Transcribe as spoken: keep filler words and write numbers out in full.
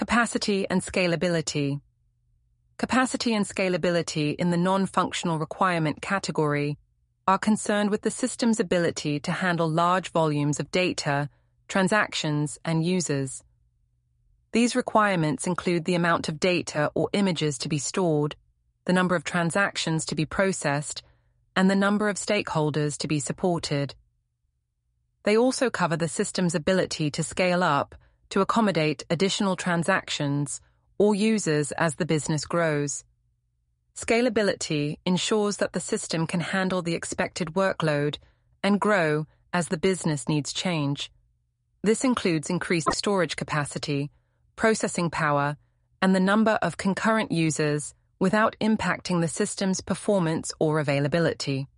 Capacity and scalability. Capacity and scalability in the non-functional requirement category are concerned with the system's ability to handle large volumes of data, transactions, and users. These requirements include the amount of data or images to be stored, the number of transactions to be processed, and the number of stakeholders to be supported. They also cover the system's ability to scale up to accommodate additional transactions or users as the business grows. Scalability ensures that the system can handle the expected workload and grow as the business needs change. This includes increased storage capacity, processing power, and the number of concurrent users without impacting the system's performance or availability.